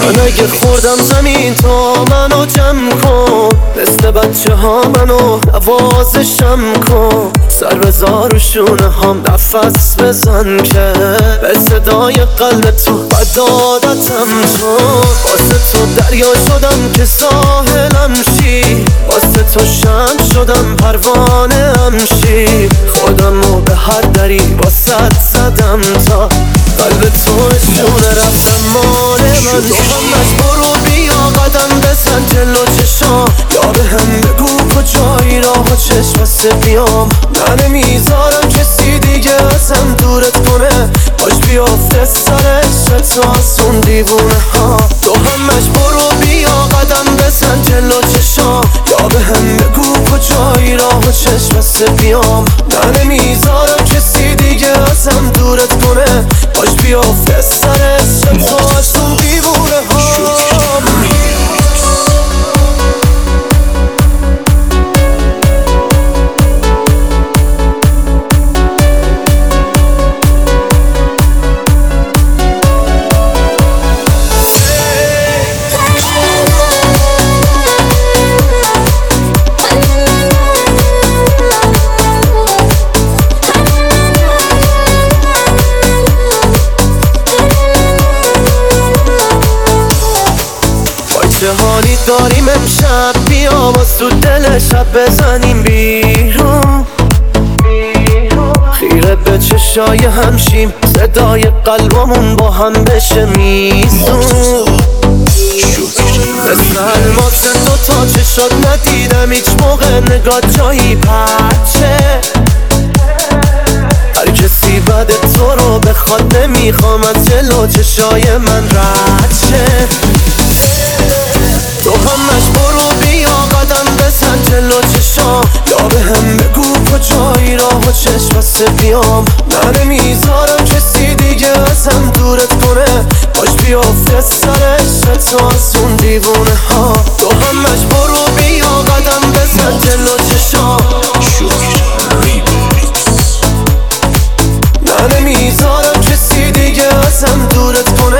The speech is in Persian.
من اگه خوردم زمین تا منو جمع کن، مثل بچه ها منو نوازشم کن. سر بزار و شونه هم نفس بزن که به صدای قلب تو بد عادتم تو. واسه تو دریا شدم که ساحلم شی، واسه تو شمع شدم پروانه هم شی. خودمو به هر دری واسه زدم تا قلب تو شونه رفتم مال من. تو همش برو بیا قدم بزن جلو چشام، یا به هم بگو کجایی راه و چشم بسته بیام. من نمیذارم کسی دیگه ازم دورت کنه، باش بیافته سر عشق تو از اون دیوونه ها. تو همش برو بیا قدم بزن جلو چشام، یا به هم بگو کجایی راه و چشم بسته بیام. من نمیذارم کسی دیگه ازم دورت کنه، باش بیافته سر عشق تو از اون دیوونه ها. چه حالی داریم امشب، بیا باز تو دل شب بزنیم بیرون. خیره به چشای همشیم، صدای قلبمون با هم بشه میزون. مثل الماس دوتا چشات ندیدم هیچ موقع نگاه جایی پرچه. هر کسی بعد تو رو بخواد نمیخوام از جلو چشای من رد شه. تو همش برو بیا قدم بزن جلو چشام، یا به هم بگو کجایی راه و چشم بسته بیام. من نمیذارم کسی دیگه ازم دورت کنه، باش بیافته سر عشق تو از اون دیوونه ها. تو همش برو بیا قدم بزن جلو چشام، من نمیذارم کسی دیگه ازم دورت کنه،